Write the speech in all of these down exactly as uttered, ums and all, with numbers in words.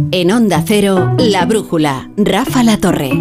En Onda Cero, La Brújula, Rafa La Torre.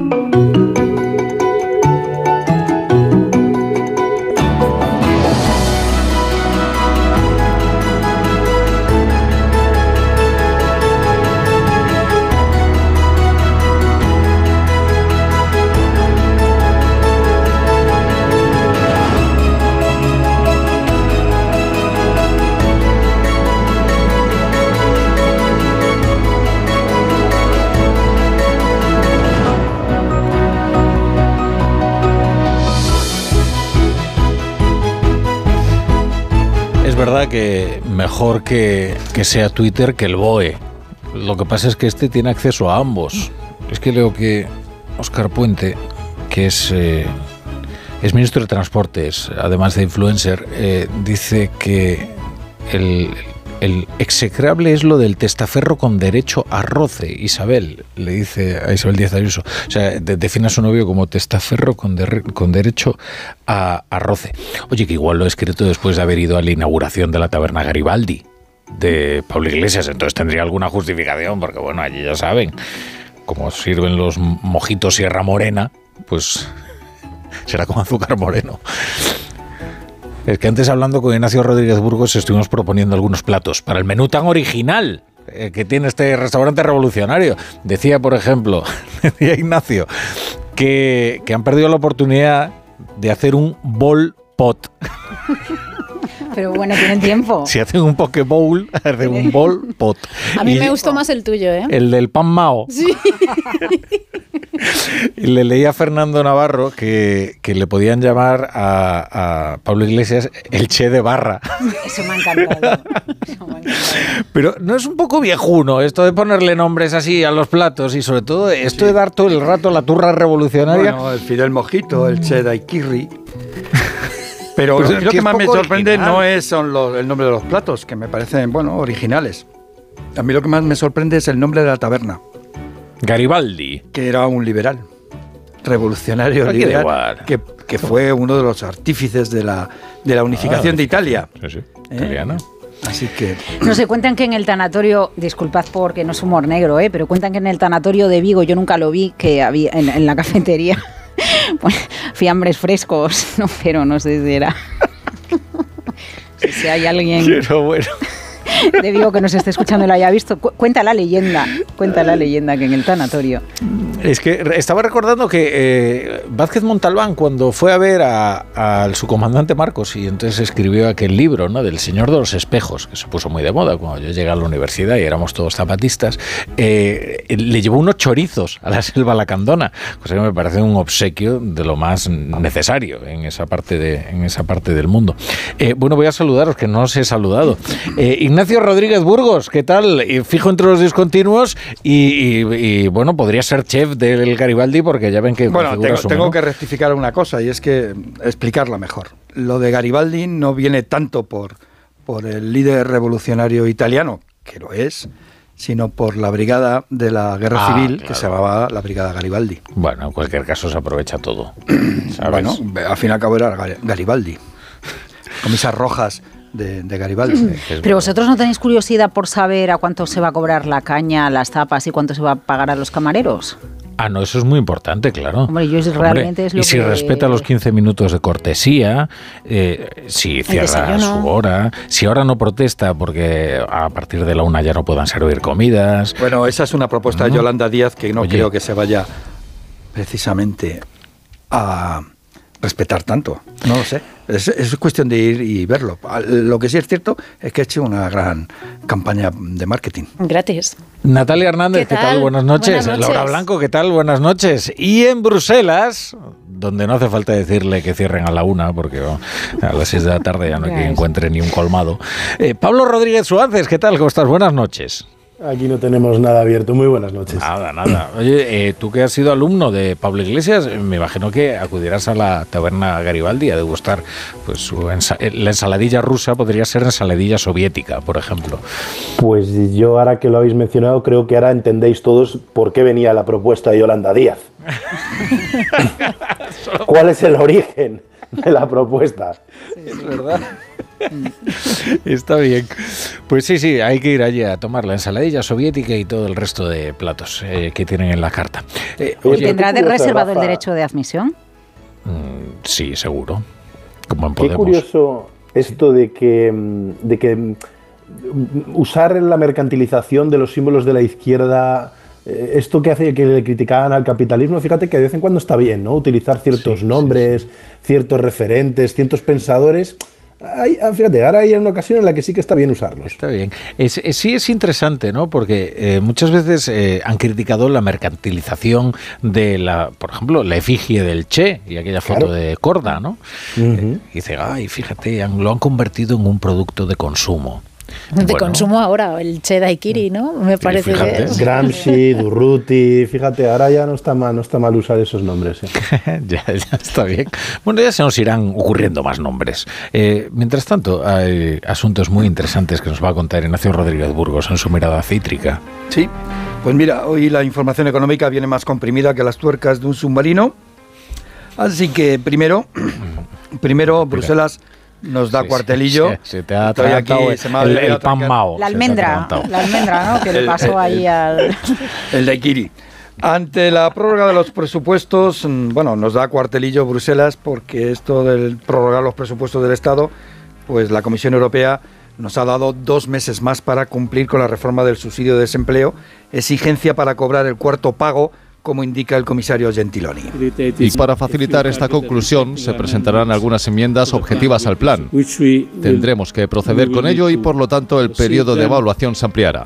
Es verdad que mejor que, que sea Twitter que el B O E. Lo que pasa es que este tiene acceso a ambos. Es que leo que Óscar Puente, que es, eh, es ministro de Transportes, además de influencer, eh, dice que el, el execrable es lo del testaferro con derecho a roce. Isabel, le dice a Isabel Díaz Ayuso. O sea, de, define a su novio como testaferro con, de, con derecho a, a roce. Oye, que igual lo he escrito después de haber ido a la inauguración de la taberna Garibaldi de Pablo Iglesias, entonces tendría alguna justificación, porque bueno, allí ya saben, como sirven los mojitos Sierra Morena, pues será con azúcar moreno. Es que antes, hablando con Ignacio Rodríguez Burgos, estuvimos proponiendo algunos platos para el menú tan original eh, que tiene este restaurante revolucionario. Decía, por ejemplo, decía Ignacio, que, que han perdido la oportunidad de hacer un bowl pot. Pero bueno, tienen tiempo. Si hacen un poke bowl, hacen un bowl pot. A mí y me gustó más el tuyo, ¿eh? El del pan mao. Sí. Y le leí a Fernando Navarro que, que le podían llamar a, a Pablo Iglesias el Che de Barra. Eso me ha encantado. Eso me ha encantado. Pero ¿no es un poco viejuno esto de ponerle nombres así a los platos y sobre todo esto de dar todo el rato la turra revolucionaria? Bueno, el Fidel Mojito, el Che Daiquiri. Pero pues lo es que, que más me sorprende original. no es son los, el nombre de los platos, que me parecen, bueno, originales. A mí lo que más me sorprende es el nombre de la taberna. Garibaldi. Que era un liberal, revolucionario Aquí liberal, que, que fue uno de los artífices de la, de la unificación ah, de Italia. Sí, sí, ¿Eh? italiana. Así que... No se cuentan que en el tanatorio, disculpad porque no es humor negro, ¿eh? pero cuentan que en el tanatorio de Vigo, yo nunca lo vi, que había en, en la cafetería, pues, fiambres frescos, no, pero no sé si era... Si, si hay alguien... Pero bueno... de Vigo que nos esté escuchando y lo haya visto, cu- cuenta la leyenda, cuenta la leyenda que en el tanatorio. Es que estaba recordando que eh, Vázquez Montalbán, cuando fue a ver al subcomandante Marcos y entonces escribió aquel libro, ¿no?, del Señor de los Espejos, que se puso muy de moda cuando yo llegué a la universidad y éramos todos zapatistas, eh, le llevó unos chorizos a la selva lacandona, cosa que me parece un obsequio de lo más necesario en esa parte, de, en esa parte del mundo. Eh, bueno, voy a saludaros, que no os he saludado. Eh, Ignacio Rodríguez Burgos, ¿qué tal? Y fijo entre los discontinuos y, y, y bueno, podría ser chef del Garibaldi porque ya ven que Bueno, configura tengo, su tengo menú. que rectificar una cosa y es que explicarla mejor. Lo de Garibaldi no viene tanto por, por el líder revolucionario italiano, que lo es, sino por la brigada de la Guerra Ah, Civil, claro. que se llamaba la Brigada Garibaldi. Bueno, en cualquier caso se aprovecha todo, ¿sabes? Bueno, al fin y al cabo era Gar- Garibaldi. Camisas rojas de, de Garibaldi. Pero vosotros no tenéis curiosidad por saber a cuánto se va a cobrar la caña, las tapas y cuánto se va a pagar a los camareros. Ah, no, eso es muy importante, claro. Hombre, yo es- realmente es lo y si que- respeta los quince minutos de cortesía, eh, si cierra desayuno. su hora, si ahora no protesta porque a partir de la una ya no puedan servir comidas. Bueno, esa es una propuesta de No. Yolanda Díaz que no Oye. creo que se vaya precisamente a respetar tanto. No lo sé. Es, es cuestión de ir y verlo. Lo que sí es cierto es que ha hecho una gran campaña de marketing. Gratis. Natalia Hernández, ¿qué ¿Qué tal? tal? Buenas noches. Buenas noches. Laura Blanco, ¿qué tal? Buenas noches. Y en Bruselas, donde no hace falta decirle que cierren a la una, porque oh, a las seis de la tarde ya no hay que encuentre ni un colmado. Eh, Pablo Rodríguez Suárez, ¿qué tal? ¿Cómo estás? Buenas noches. Aquí no tenemos nada abierto. Muy buenas noches. Nada, nada. Oye, eh, tú que has sido alumno de Pablo Iglesias, eh, me imagino que acudirás a la taberna Garibaldi a degustar pues, su ensa- eh, la ensaladilla rusa, podría ser ensaladilla soviética, por ejemplo. Pues yo, ahora que lo habéis mencionado, creo que ahora entendéis todos por qué venía la propuesta de Yolanda Díaz. ¿Cuál es el origen de la propuesta. Es verdad. Está bien. Pues sí, sí, hay que ir allí a tomar la ensaladilla soviética y todo el resto de platos eh, que tienen en la carta. Eh, oye, ¿tendrá de reservado el derecho de admisión? Mm, sí, seguro. Como en Qué Podemos. curioso esto de que, de que usar la mercantilización de los símbolos de la izquierda, eh, esto que hace que le criticaban al capitalismo, fíjate que de vez en cuando está bien, ¿no? Utilizar ciertos sí, nombres, sí, sí. ciertos referentes, ciertos pensadores. Hay, fíjate, ahora hay una ocasión en la que sí que está bien usarlos. Está bien. Es, es, sí es interesante, ¿no? Porque eh, muchas veces eh, han criticado la mercantilización de la, por ejemplo, la efigie del Che y aquella foto claro. de Korda, ¿no? Uh-huh. eh, y dice, ay, fíjate, han, lo han convertido en un producto de consumo. De bueno. consumo ahora, el Che Daiquiri, ¿no? Me parece fíjate. que es. Gramsci, Durruti, fíjate, ahora ya no está mal, no está mal usar esos nombres. ¿eh? ya, ya está bien. Bueno, ya se nos irán ocurriendo más nombres. Eh, mientras tanto, hay asuntos muy interesantes que nos va a contar Ignacio Rodríguez Burgos en su mirada cítrica. Sí, pues mira, hoy la información económica viene más comprimida que las tuercas de un submarino. Así que primero, primero Bruselas nos da sí, cuartelillo. Sí, sí, se te ha atragantado el, el, el pan mao. La almendra, la almendra, ¿no? Que le pasó el, ahí el, al... El daiquiri. Ante la prórroga de los presupuestos, bueno, nos da cuartelillo Bruselas porque esto del prorrogar los presupuestos del Estado, pues la Comisión Europea nos ha dado dos meses más para cumplir con la reforma del subsidio de desempleo, exigencia para cobrar el cuarto pago, como indica el comisario Gentiloni. Y para facilitar esta conclusión, se presentarán algunas enmiendas objetivas al plan. Tendremos que proceder con ello y, por lo tanto, el periodo de evaluación se ampliará.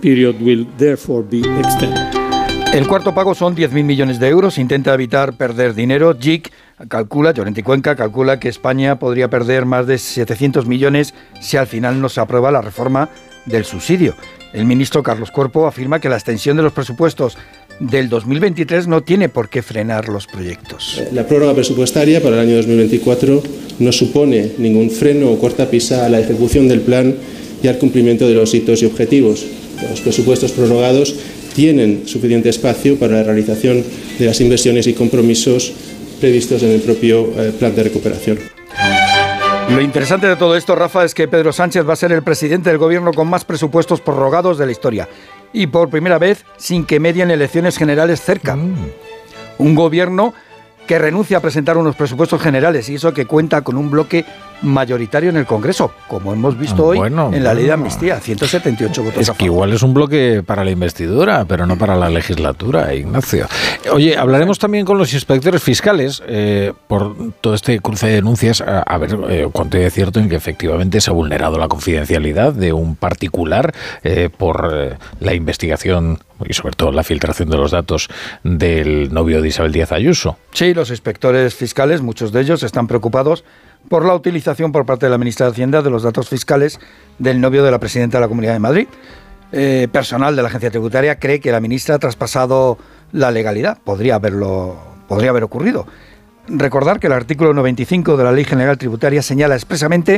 El cuarto pago son diez mil millones de euros. Intenta evitar perder dinero. J I C calcula, Llorente y Cuenca calcula que España podría perder más de setecientos millones si al final no se aprueba la reforma del subsidio. El ministro Carlos Cuerpo afirma que la extensión de los presupuestos del dos mil veintitrés no tiene por qué frenar los proyectos. La prórroga presupuestaria para el año dos mil veinticuatro no supone ningún freno o cortapisa a la ejecución del plan y al cumplimiento de los hitos y objetivos. Los presupuestos prorrogados tienen suficiente espacio para la realización de las inversiones y compromisos previstos en el propio eh, plan de recuperación. Lo interesante de todo esto, Rafa, es que Pedro Sánchez va a ser el presidente del gobierno con más presupuestos prorrogados de la historia. Y por primera vez sin que medien elecciones generales cerca. Mm. Un gobierno que renuncia a presentar unos presupuestos generales y eso que cuenta con un bloque mayoritario en el Congreso, como hemos visto hoy bueno, en la bueno. ley de amnistía, ciento setenta y ocho votos es a favor. Que igual es un bloque para la investidura, pero no para la legislatura, Ignacio. Oye, hablaremos también con los inspectores fiscales eh, por todo este cruce de denuncias, a, a ver eh, cuánto hay de cierto en que efectivamente se ha vulnerado la confidencialidad de un particular eh, por eh, la investigación y sobre todo la filtración de los datos del novio de Isabel Díaz Ayuso. Sí, los inspectores fiscales, muchos de ellos, están preocupados por la utilización por parte de la ministra de Hacienda de los datos fiscales del novio de la presidenta de la Comunidad de Madrid. Eh, personal de la agencia tributaria cree que la ministra ha traspasado la legalidad. Podría haberlo, podría haber ocurrido. Recordar que el artículo noventa y cinco de la Ley General Tributaria señala expresamente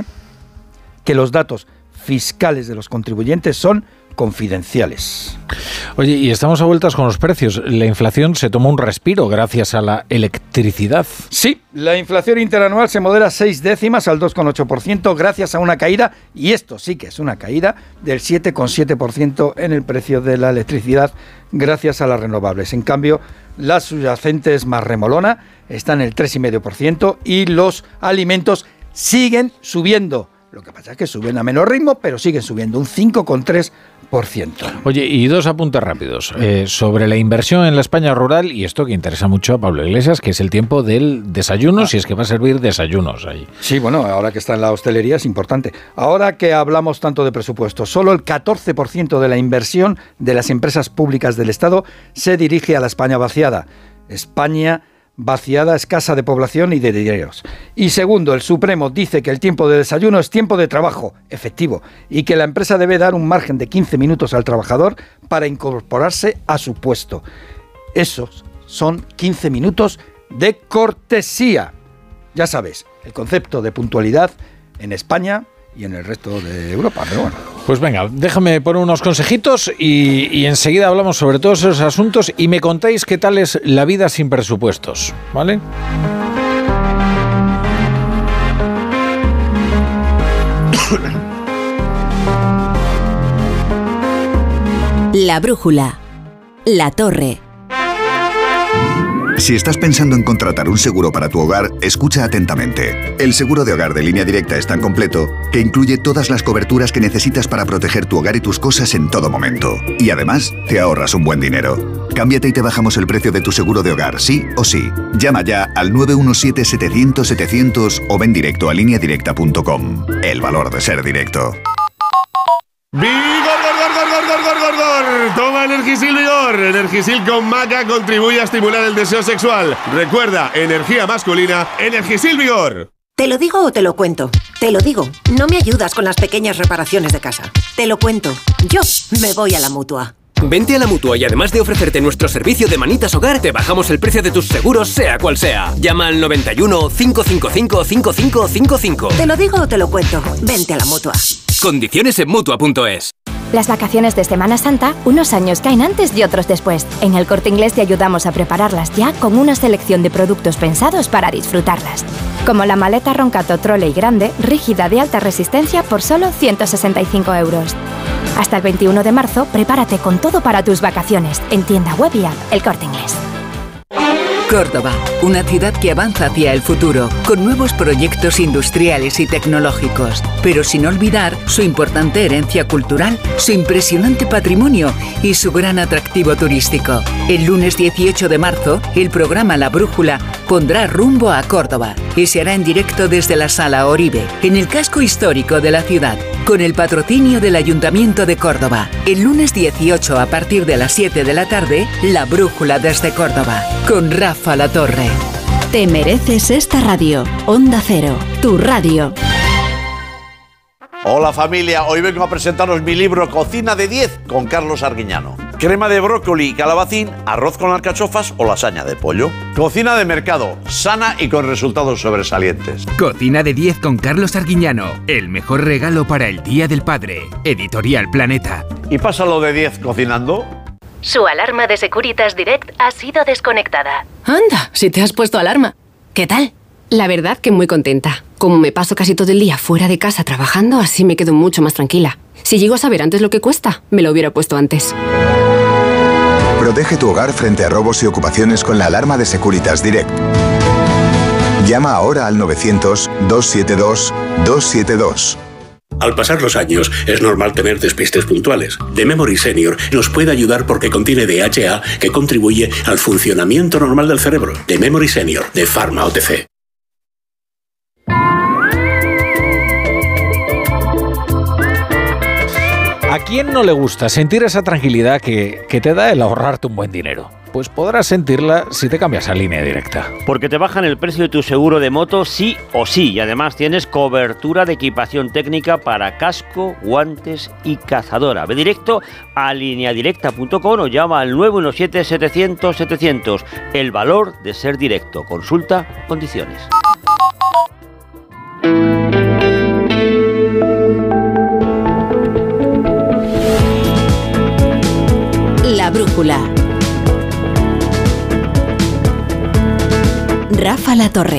que los datos fiscales de los contribuyentes son confidenciales. Oye, y estamos a vueltas con los precios. La inflación se toma un respiro gracias a la electricidad. Sí, la inflación interanual se modera seis décimas al dos coma ocho por ciento gracias a una caída, y esto sí que es una caída, del siete coma siete por ciento en el precio de la electricidad gracias a las renovables. En cambio, las subyacentes más remolona están en el tres coma cinco por ciento y los alimentos siguen subiendo. Lo que pasa es que suben a menor ritmo, pero siguen subiendo un cinco coma tres por ciento. Oye, y dos apuntes rápidos. Eh, sobre la inversión en la España rural, y esto que interesa mucho a Pablo Iglesias, que es el tiempo del desayuno, ah. si es que va a servir desayunos ahí. Sí, bueno, ahora que está en la hostelería es importante. Ahora que hablamos tanto de presupuesto, solo el catorce por ciento de la inversión de las empresas públicas del Estado se dirige a la España vaciada. España vaciada, escasa de población y de dineros. Y segundo, el Supremo dice que el tiempo de desayuno es tiempo de trabajo efectivo y que la empresa debe dar un margen de quince minutos al trabajador para incorporarse a su puesto. Esos son quince minutos de cortesía. Ya sabes, el concepto de puntualidad en España y en el resto de Europa, pero bueno. Pues venga, déjame poner unos consejitos y, y enseguida hablamos sobre todos esos asuntos y me contáis qué tal es la vida sin presupuestos, ¿vale? La brújula. La Torre. Si estás pensando en contratar un seguro para tu hogar, escucha atentamente. El seguro de hogar de Línea Directa es tan completo que incluye todas las coberturas que necesitas para proteger tu hogar y tus cosas en todo momento. Y además, te ahorras un buen dinero. Cámbiate y te bajamos el precio de tu seguro de hogar, sí o sí. Llama ya al nueve uno siete, setecientos, setecientos o ven directo a línea directa punto com. El valor de ser directo. ¡Vigor, gor, gor, gor, gor, gor, gor, gor! Toma Energisil Vigor. Energisil con maca contribuye a estimular el deseo sexual. Recuerda, energía masculina, Energisil Vigor. ¿Te lo digo o te lo cuento? Te lo digo. No me ayudas con las pequeñas reparaciones de casa. Te lo cuento. Yo me voy a la Mutua. Vente a la Mutua y además de ofrecerte nuestro servicio de manitas hogar, te bajamos el precio de tus seguros, sea cual sea. Llama al noventa y uno, cinco cinco cinco, cinco cinco cinco cinco. ¿Te lo digo o te lo cuento? Vente a la Mutua. Condiciones en Mutua punto es. Las vacaciones de Semana Santa, unos años caen antes y otros después. En El Corte Inglés te ayudamos a prepararlas ya con una selección de productos pensados para disfrutarlas. Como la maleta Roncato Trolley grande, rígida de alta resistencia por solo ciento sesenta y cinco euros. Hasta el veintiuno de marzo, prepárate con todo para tus vacaciones en tienda web y app El Corte Inglés. Córdoba, una ciudad que avanza hacia el futuro, con nuevos proyectos industriales y tecnológicos, pero sin olvidar su importante herencia cultural, su impresionante patrimonio y su gran atractivo turístico. El lunes dieciocho de marzo, el programa La Brújula pondrá rumbo a Córdoba y se hará en directo desde la Sala Oribe, en el casco histórico de la ciudad, con el patrocinio del Ayuntamiento de Córdoba. El lunes dieciocho, a partir de las siete de la tarde, La Brújula desde Córdoba, con Rafa La Torre. Te mereces esta radio. Onda Cero, tu radio. Hola familia, hoy vengo a presentaros mi libro Cocina de diez con Carlos Arguiñano. Crema de brócoli y calabacín, arroz con alcachofas o lasaña de pollo. Cocina de mercado, sana y con resultados sobresalientes. Cocina de diez con Carlos Arguiñano, el mejor regalo para el Día del Padre. Editorial Planeta. ¿Y pásalo de diez cocinando? Su alarma de Securitas Direct ha sido desconectada. Anda, si te has puesto alarma. ¿Qué tal? La verdad que muy contenta. Como me paso casi todo el día fuera de casa trabajando, así me quedo mucho más tranquila. Si llego a saber antes lo que cuesta, me lo hubiera puesto antes. Protege tu hogar frente a robos y ocupaciones con la alarma de Securitas Direct. Llama ahora al novecientos, doscientos setenta y dos, doscientos setenta y dos. Al pasar los años, es normal tener despistes puntuales. The Memory Senior nos puede ayudar porque contiene D H A que contribuye al funcionamiento normal del cerebro. The Memory Senior, de Pharma O T C. ¿A quién no le gusta sentir esa tranquilidad que, que te da el ahorrarte un buen dinero? Pues podrás sentirla si te cambias a Línea Directa. Porque te bajan el precio de tu seguro de moto sí o sí. Y además tienes cobertura de equipación técnica para casco, guantes y cazadora. Ve directo a línea directa punto com o llama al nueve uno siete, setecientos, setecientos. El valor de ser directo. Consulta condiciones. La brújula. Rafa La Torre.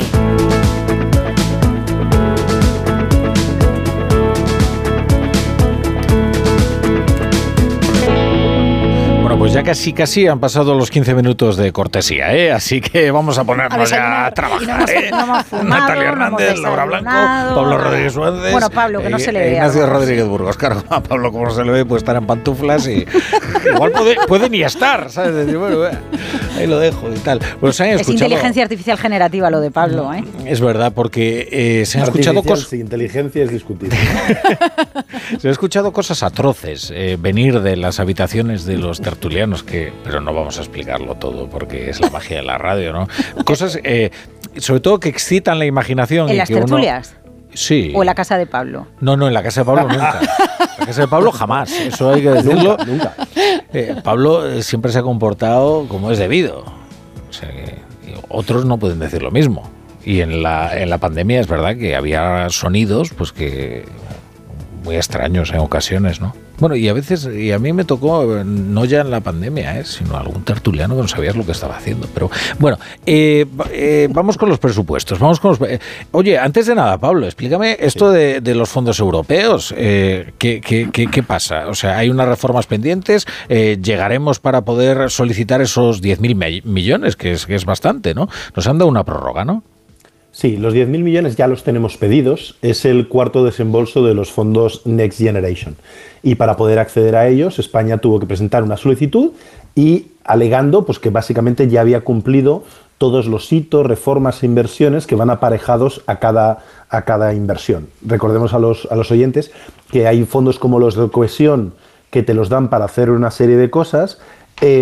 Bueno, pues ya casi casi han pasado los quince minutos de cortesía, ¿eh? Así que vamos a ponernos a ya a trabajar, ¿eh? No hemos fumado, Natalia Hernández, no Laura Blanco, Pablo Rodríguez Suárez. Bueno, Pablo, que no se le vea. Ignacio Rodríguez Burgos. Claro, a Pablo, como no se le ve, puede estar en pantuflas y igual puede, puede ni estar, ¿sabes? Decir, bueno, ahí lo dejo y tal. Bueno, se han es escuchado, inteligencia artificial generativa lo de Pablo, ¿eh? Es verdad, porque eh, se han escuchado cosas. Sí, inteligencia es discutible. Se han escuchado cosas atroces eh, venir de las habitaciones de los tertulianos, que, pero no vamos a explicarlo todo porque es la magia de la radio, ¿no? Cosas, eh, sobre todo que excitan la imaginación. ¿En y las que tertulias? Uno, sí. ¿O en la casa de Pablo? No, no, en la casa de Pablo nunca. En la casa de Pablo jamás, eso hay que decirlo. Nunca, nunca. Eh, Pablo eh, siempre se ha comportado como es debido. O sea que otros no pueden decir lo mismo. Y en la, en la pandemia es verdad que había sonidos pues que muy extraños en ocasiones, ¿no? Bueno, y a veces, y a mí me tocó, no ya en la pandemia, ¿eh? sino algún tertuliano que no sabías lo que estaba haciendo. Pero bueno, eh, eh, vamos con los presupuestos. Vamos con los, eh, oye, antes de nada, Pablo, explícame esto sí. de, de los fondos europeos. Eh, ¿qué, qué, qué, ¿Qué pasa? O sea, hay unas reformas pendientes. Eh, llegaremos para poder solicitar esos diez mil millones, que es, que es bastante, ¿no? Nos han dado una prórroga, ¿no? Sí, los diez mil millones ya los tenemos pedidos. Es el cuarto desembolso de los fondos Next Generation. Y para poder acceder a ellos, España tuvo que presentar una solicitud y alegando pues, que básicamente ya había cumplido todos los hitos, reformas e inversiones que van aparejados a cada, a cada inversión. Recordemos a los, a los oyentes que hay fondos como los de cohesión que te los dan para hacer una serie de cosas eh,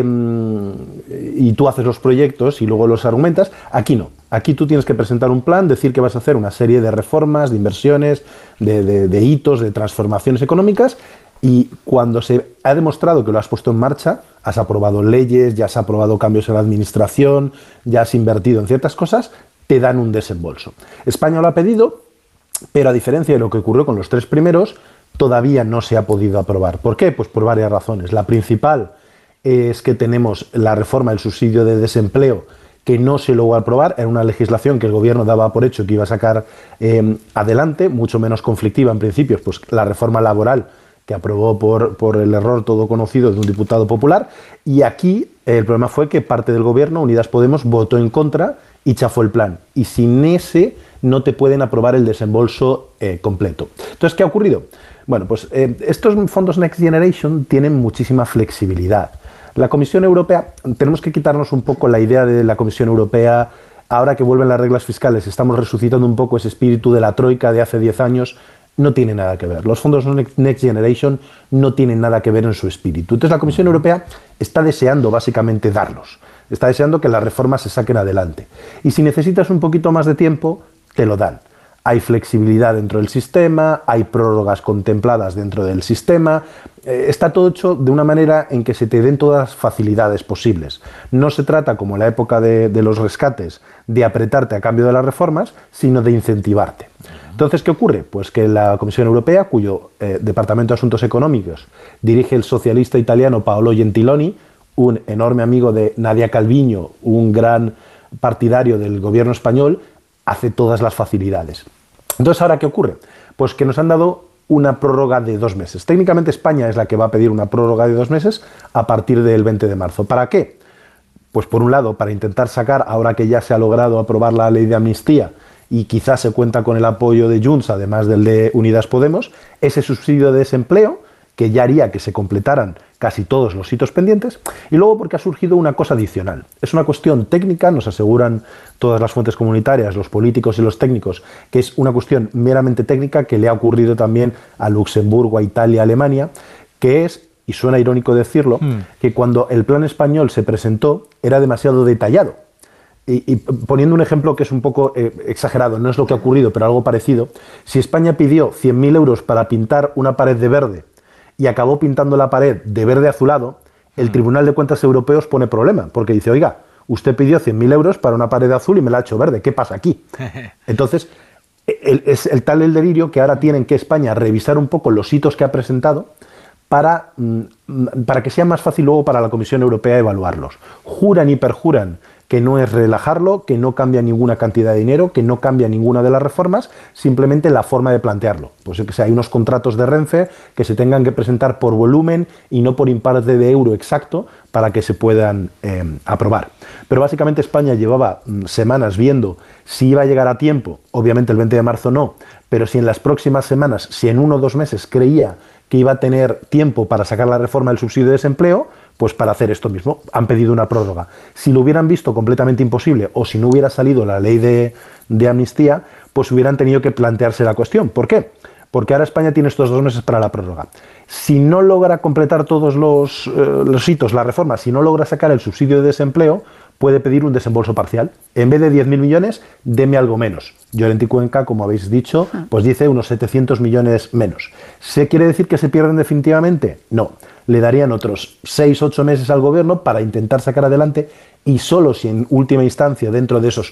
y tú haces los proyectos y luego los argumentas. Aquí no. Aquí tú tienes que presentar un plan, decir que vas a hacer una serie de reformas, de inversiones, de, de, de hitos, de transformaciones económicas y cuando se ha demostrado que lo has puesto en marcha, has aprobado leyes, ya has aprobado cambios en la administración, ya has invertido en ciertas cosas, te dan un desembolso. España lo ha pedido, pero a diferencia de lo que ocurrió con los tres primeros, todavía no se ha podido aprobar. ¿Por qué? Pues por varias razones. La principal es que tenemos la reforma del subsidio de desempleo que no se logró aprobar, era una legislación que el gobierno daba por hecho que iba a sacar eh, adelante, mucho menos conflictiva en principios, pues la reforma laboral que aprobó por, por el error todo conocido de un diputado popular, y aquí eh, el problema fue que parte del gobierno, Unidas Podemos, votó en contra y chafó el plan, y sin ese no te pueden aprobar el desembolso eh, completo. Entonces, ¿qué ha ocurrido? Bueno, pues eh, estos fondos Next Generation tienen muchísima flexibilidad. La Comisión Europea, tenemos que quitarnos un poco la idea de la Comisión Europea, ahora que vuelven las reglas fiscales, estamos resucitando un poco ese espíritu de la troika de hace diez años, no tiene nada que ver. Los fondos Next Generation no tienen nada que ver en su espíritu. Entonces la Comisión Europea está deseando básicamente darlos, está deseando que las reformas se saquen adelante. Y si necesitas un poquito más de tiempo, te lo dan. Hay flexibilidad dentro del sistema, hay prórrogas contempladas dentro del sistema, eh, está todo hecho de una manera en que se te den todas las facilidades posibles. No se trata, como en la época de, de los rescates, de apretarte a cambio de las reformas, sino de incentivarte. Entonces, ¿qué ocurre? Pues que la Comisión Europea, cuyo eh, Departamento de Asuntos Económicos dirige el socialista italiano Paolo Gentiloni, un enorme amigo de Nadia Calviño, un gran partidario del gobierno español, hace todas las facilidades. Entonces, ¿ahora qué ocurre? Pues que nos han dado una prórroga de dos meses. Técnicamente España es la que va a pedir una prórroga de dos meses a partir del veinte de marzo. ¿Para qué? Pues por un lado, para intentar sacar, ahora que ya se ha logrado aprobar la ley de amnistía y quizás se cuenta con el apoyo de Junts, además del de Unidas Podemos, ese subsidio de desempleo que ya haría que se completaran casi todos los hitos pendientes, y luego porque ha surgido una cosa adicional. Es una cuestión técnica, nos aseguran todas las fuentes comunitarias, los políticos y los técnicos, que es una cuestión meramente técnica que le ha ocurrido también a Luxemburgo, a Italia, a Alemania, que es, y suena irónico decirlo, mm. que cuando el plan español se presentó era demasiado detallado. Y, y poniendo un ejemplo que es un poco eh, exagerado, no es lo que ha ocurrido, pero algo parecido, si España pidió cien mil euros para pintar una pared de verde y acabó pintando la pared de verde azulado, el Tribunal de Cuentas Europeos pone problema, porque dice, oiga, usted pidió cien mil euros para una pared azul y me la ha hecho verde, ¿qué pasa aquí? Entonces, el, es el tal el delirio que ahora tienen que España revisar un poco los hitos que ha presentado para, para que sea más fácil luego para la Comisión Europea evaluarlos. Juran y perjuran que no es relajarlo, que no cambia ninguna cantidad de dinero, que no cambia ninguna de las reformas, simplemente la forma de plantearlo. Pues que hay unos contratos de Renfe que se tengan que presentar por volumen y no por importe de euro exacto para que se puedan eh, aprobar. Pero básicamente España llevaba mm, semanas viendo si iba a llegar a tiempo, obviamente el veinte de marzo no, pero si en las próximas semanas, si en uno o dos meses creía que iba a tener tiempo para sacar la reforma del subsidio de desempleo, pues para hacer esto mismo, han pedido una prórroga. Si lo hubieran visto completamente imposible o si no hubiera salido la ley de, de amnistía, pues hubieran tenido que plantearse la cuestión. ¿Por qué? Porque ahora España tiene estos dos meses para la prórroga. Si no logra completar todos los, eh, los hitos, la reforma, si no logra sacar el subsidio de desempleo, puede pedir un desembolso parcial. En vez de diez mil millones, deme algo menos. Llorente y Cuenca, como habéis dicho, pues dice unos setecientos millones menos. ¿Se quiere decir que se pierden definitivamente? No. Le darían otros seis ocho meses al gobierno para intentar sacar adelante y solo si en última instancia, dentro de esos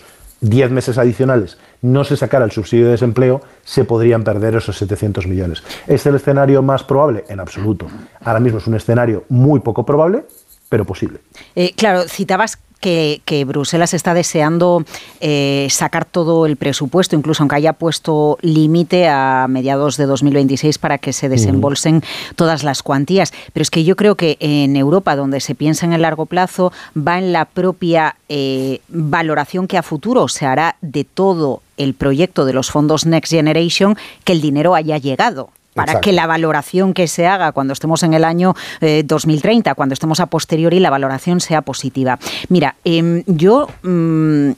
diez meses adicionales no se sacara el subsidio de desempleo, se podrían perder esos setecientos millones. ¿Es el escenario más probable? En absoluto. Ahora mismo es un escenario muy poco probable, pero posible. Eh, claro, citabas que, que Bruselas está deseando eh, sacar todo el presupuesto, incluso aunque haya puesto límite a mediados de dos mil veintiséis para que se desembolsen uh-huh. todas las cuantías. Pero es que yo creo que en Europa, donde se piensa en el largo plazo, va en la propia eh, valoración que a futuro se hará de todo el proyecto de los fondos Next Generation, que el dinero haya llegado. Para Exacto. que la valoración que se haga cuando estemos en el año eh, dos mil treinta, cuando estemos a posteriori, la valoración sea positiva. Mira, eh, yo... Mm,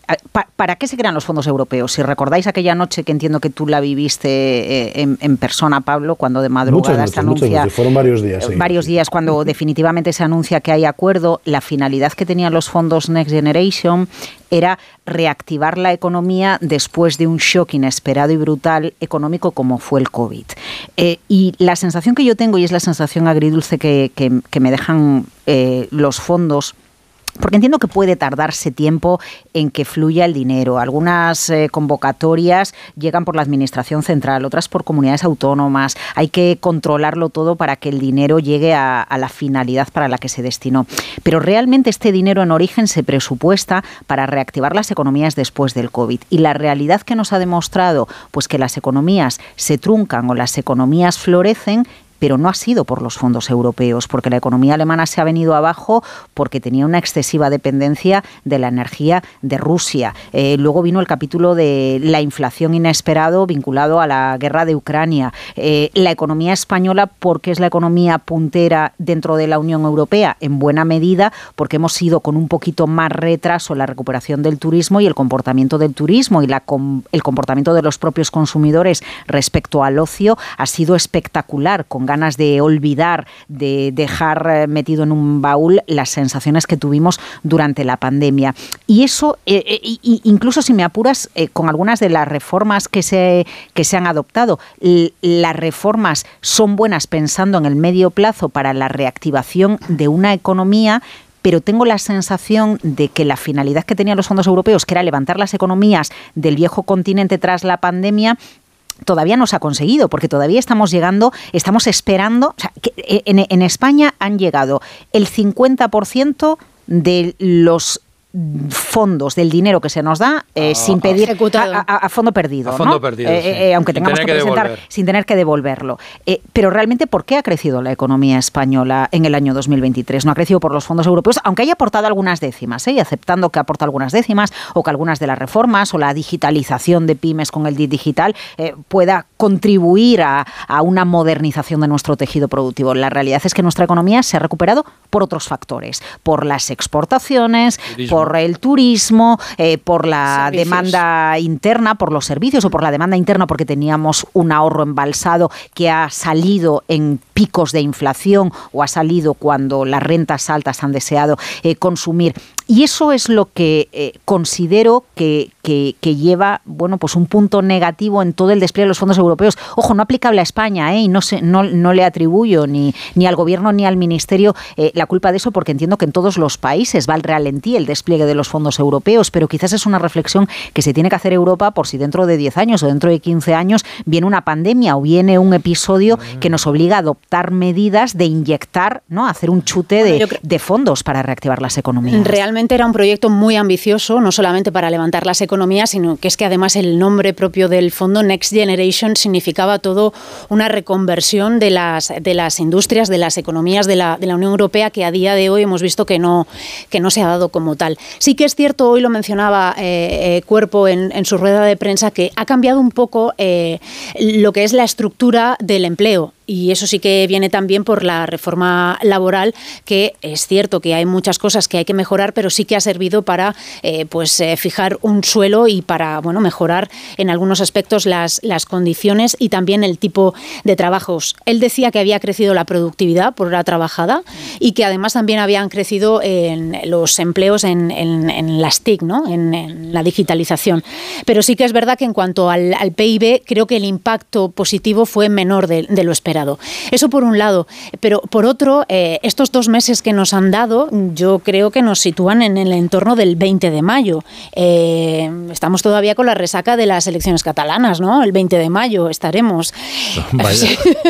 ¿Para qué se crean los fondos europeos? Si recordáis aquella noche que entiendo que tú la viviste eh, en, en persona, Pablo, cuando de madrugada muchas se anuncia... Muchas noches, fueron varios días. Sí, varios sí. días cuando definitivamente se anuncia que hay acuerdo, la finalidad que tenían los fondos Next Generation era reactivar la economía después de un shock inesperado y brutal económico como fue el COVID. Eh, y la sensación que yo tengo, y es la sensación agridulce que, que, que me dejan eh, los fondos... Porque entiendo que puede tardarse tiempo en que fluya el dinero. Algunas eh, convocatorias llegan por la Administración Central, otras por comunidades autónomas. Hay que controlarlo todo para que el dinero llegue a, a la finalidad para la que se destinó. Pero realmente este dinero en origen se presupuesta para reactivar las economías después del COVID. Y la realidad que nos ha demostrado pues que las economías se truncan o las economías florecen, pero no ha sido por los fondos europeos, porque la economía alemana se ha venido abajo porque tenía una excesiva dependencia de la energía de Rusia. Eh, luego vino el capítulo de la inflación inesperado vinculado a la guerra de Ucrania. Eh, la economía española, porque es la economía puntera dentro de la Unión Europea, en buena medida porque hemos ido con un poquito más retraso en la recuperación del turismo y el comportamiento del turismo y la, com, el comportamiento de los propios consumidores respecto al ocio ha sido espectacular, con ganas de olvidar, de dejar metido en un baúl las sensaciones que tuvimos durante la pandemia. Y eso, eh, eh, incluso si me apuras, eh, con algunas de las reformas que se, que se han adoptado, las reformas son buenas pensando en el medio plazo para la reactivación de una economía, pero tengo la sensación de que la finalidad que tenían los fondos europeos, que era levantar las economías del viejo continente tras la pandemia, todavía no se ha conseguido, porque todavía estamos llegando, estamos esperando, o sea, que en, en España han llegado el cincuenta por ciento de los fondos del dinero que se nos da eh, ah, sin pedir a, a, a fondo perdido, a fondo ¿no? perdido, eh, sí. eh, aunque sin tengamos que, que presentar devolver. sin tener que devolverlo. Eh, pero realmente, ¿por qué ha crecido la economía española en el año dos mil veintitrés? No ha crecido por los fondos europeos, aunque haya aportado algunas décimas, ¿eh? y aceptando que aporta algunas décimas, o que algunas de las reformas o la digitalización de pymes con el D I T digital eh, pueda contribuir a, a una modernización de nuestro tejido productivo. La realidad es que nuestra economía se ha recuperado por otros factores, por las exportaciones, turismo. por el turismo, eh, por la servicios. demanda interna, por los servicios, o por la demanda interna porque teníamos un ahorro embalsado que ha salido en picos de inflación o ha salido cuando las rentas altas han deseado eh, consumir. Y eso es lo que eh, considero que, que, que lleva, bueno, pues un punto negativo en todo el despliegue de los fondos europeos. Ojo, no aplicable a España, ¿eh? y no, se, no, no le atribuyo ni, ni al Gobierno ni al Ministerio eh, la culpa de eso, porque entiendo que en todos los países va al ralentí el despliegue de los fondos europeos, pero quizás es una reflexión que se tiene que hacer Europa por si dentro de diez años o dentro de quince años viene una pandemia o viene un episodio que nos obliga a adoptar medidas de inyectar, ¿no? hacer un chute de, de fondos para reactivar las economías. Realmente era un proyecto muy ambicioso, no solamente para levantar las economías, sino que es que además el nombre propio del fondo, Next Generation, significaba todo una reconversión de las, de las industrias, de las economías de la, de la Unión Europea, que a día de hoy hemos visto que no, que no se ha dado como tal. Sí que es cierto, hoy lo mencionaba eh, eh, Cuerpo en, en su rueda de prensa, que ha cambiado un poco eh, lo que es la estructura del empleo. Y eso sí que viene también por la reforma laboral, que es cierto que hay muchas cosas que hay que mejorar, pero sí que ha servido para eh, pues eh, fijar un suelo y para bueno mejorar en algunos aspectos las, las condiciones y también el tipo de trabajos. Él decía que había crecido la productividad por hora trabajada y que además también habían crecido en los empleos en, en, en las T I C, ¿no? en, en la digitalización. Pero sí que es verdad que en cuanto al, al P I B, creo que el impacto positivo fue menor de, de lo esperado. exagerado. Eso por un lado. Pero por otro, eh, estos dos meses que nos han dado, yo creo que nos sitúan en el entorno del veinte de mayo. Eh, estamos todavía con la resaca de las elecciones catalanas, ¿no? El veinte de mayo estaremos. Vaya.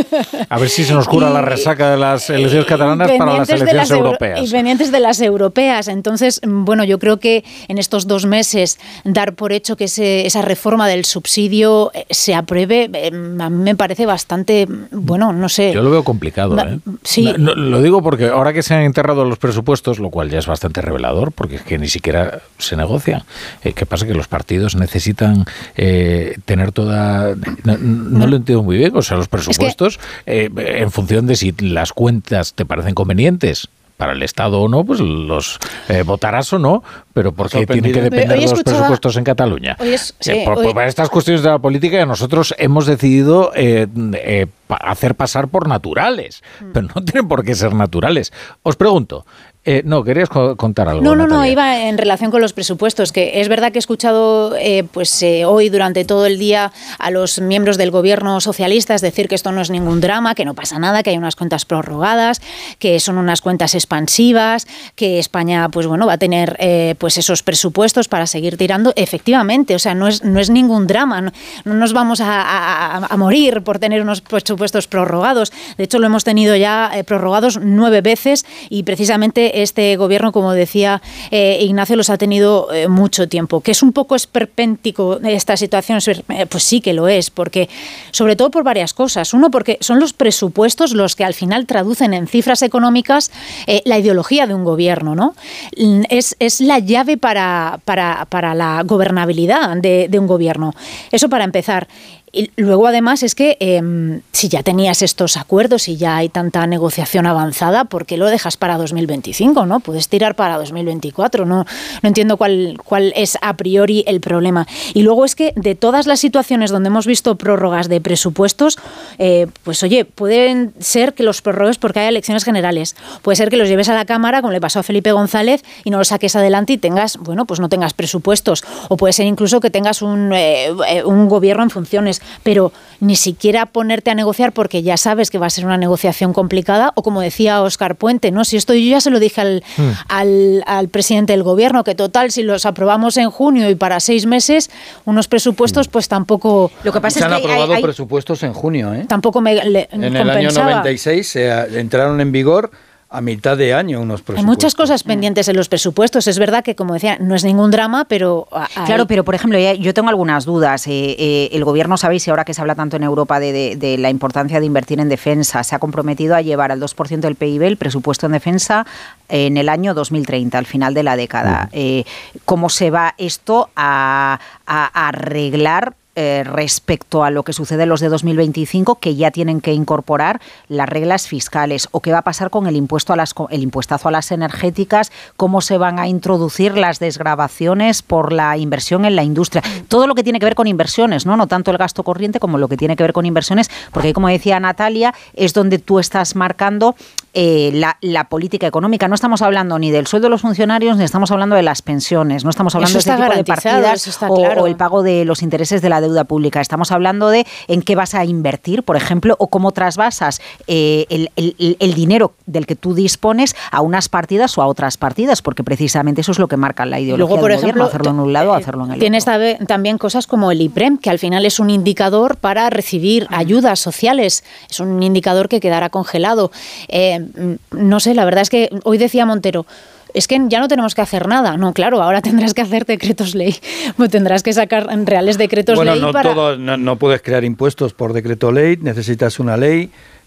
A ver si se nos cura y, la resaca de las elecciones catalanas para las elecciones las europeas. Y pendientes de las europeas. Entonces, bueno, yo creo que en estos dos meses dar por hecho que ese, esa reforma del subsidio se apruebe, eh, a mí me parece bastante, bueno, no sé. Yo lo veo complicado, ¿eh? Sí. No, no, lo digo porque ahora que se han enterrado los presupuestos, lo cual ya es bastante revelador, porque es que ni siquiera se negocia. Eh, ¿Qué pasa? Que los partidos necesitan eh, tener toda... No, no lo entiendo muy bien. O sea, los presupuestos, es que... eh, en función de si las cuentas te parecen convenientes para el Estado o no, pues los eh, votarás o no, pero porque tienen que depender de los escuchaba, presupuestos en Cataluña. Es, sí, eh, por, hoy, para estas cuestiones de la política nosotros hemos decidido eh, eh, hacer pasar por naturales, mm. pero no tienen por qué ser naturales. Os pregunto, Eh, no, querías contar algo. No, no, Natalia. no, iba en relación con los presupuestos, que es verdad que he escuchado eh, pues eh, hoy durante todo el día a los miembros del gobierno socialistas decir que esto no es ningún drama, que no pasa nada, que hay unas cuentas prorrogadas, que son unas cuentas expansivas, que España pues bueno va a tener eh, pues esos presupuestos para seguir tirando. Efectivamente, o sea, no es, no es ningún drama, no, no nos vamos a, a, a morir por tener unos presupuestos prorrogados. De hecho, lo hemos tenido ya eh, prorrogados nueve veces y precisamente este gobierno, como decía eh, Ignacio, los ha tenido eh, mucho tiempo. ¿Que es un poco esperpéntico esta situación? Eh, pues sí que lo es, porque sobre todo por varias cosas. Uno, porque son los presupuestos los que al final traducen en cifras económicas eh, la ideología de un gobierno, ¿no? Es, es la llave para, para, para la gobernabilidad de, de un gobierno. Eso para empezar. Y luego, además, es que eh, si ya tenías estos acuerdos y ya hay tanta negociación avanzada, ¿por qué lo dejas para dos mil veinticinco? ¿No? Puedes tirar para dos mil veinticuatro. No, no entiendo cuál, cuál es a priori el problema. Y luego es que de todas las situaciones donde hemos visto prórrogas de presupuestos, eh, pues oye, pueden ser que los prorrogues porque hay elecciones generales. Puede ser que los lleves a la Cámara, como le pasó a Felipe González, y no los saques adelante y tengas, bueno, pues no tengas presupuestos. O puede ser incluso que tengas un, eh, un gobierno en funciones. Pero ni siquiera ponerte a negociar porque ya sabes que va a ser una negociación complicada, o como decía Óscar Puente, ¿no? Si esto yo ya se lo dije al, mm. al, al presidente del gobierno, que total, si los aprobamos en junio y para seis meses, unos presupuestos, pues tampoco... Lo que pasa se es que han aprobado hay, hay... presupuestos en junio, ¿eh? Tampoco me le, En compensaba. El año noventa y seis se entraron en vigor a mitad de año unos presupuestos. Hay muchas cosas pendientes en los presupuestos. Es verdad que, como decía, no es ningún drama, pero... Hay... Claro, pero por ejemplo, yo tengo algunas dudas. Eh, eh, el gobierno, sabéis, y ahora que se habla tanto en Europa de, de, de la importancia de invertir en defensa, se ha comprometido a llevar al dos por ciento del P I B el presupuesto en defensa en el año dos mil treinta, al final de la década. Eh, ¿Cómo se va esto a, a arreglar Eh, respecto a lo que sucede en los de dos mil veinticinco, que ya tienen que incorporar las reglas fiscales? ¿O qué va a pasar con el impuesto a las el impuestazo a las energéticas? ¿Cómo se van a introducir las desgravaciones por la inversión en la industria? Todo lo que tiene que ver con inversiones, ¿no? No tanto el gasto corriente como lo que tiene que ver con inversiones, porque como decía Natalia, es donde tú estás marcando eh, la, la política económica. No estamos hablando ni del sueldo de los funcionarios, ni estamos hablando de las pensiones, no estamos hablando de este tipo de partidas o, claro. o el pago de los intereses de la deuda pública. Estamos hablando de en qué vas a invertir, por ejemplo, o cómo trasvasas eh, el, el, el dinero del que tú dispones a unas partidas o a otras partidas, porque precisamente eso es lo que marca la ideología Luego, por del ejemplo, gobierno, hacerlo en un lado o hacerlo en el tienes otro. Tienes también cosas como el IPREM, que al final es un indicador para recibir ayudas sociales. Es un indicador que quedará congelado. Eh, no sé, la verdad es que hoy decía Montero, es que ya no tenemos que hacer nada. No, claro, ahora tendrás que hacer decretos ley. Tendrás que sacar reales decretos bueno, ley no para... Todo, no, no puedes crear impuestos por decreto ley, necesitas una ley,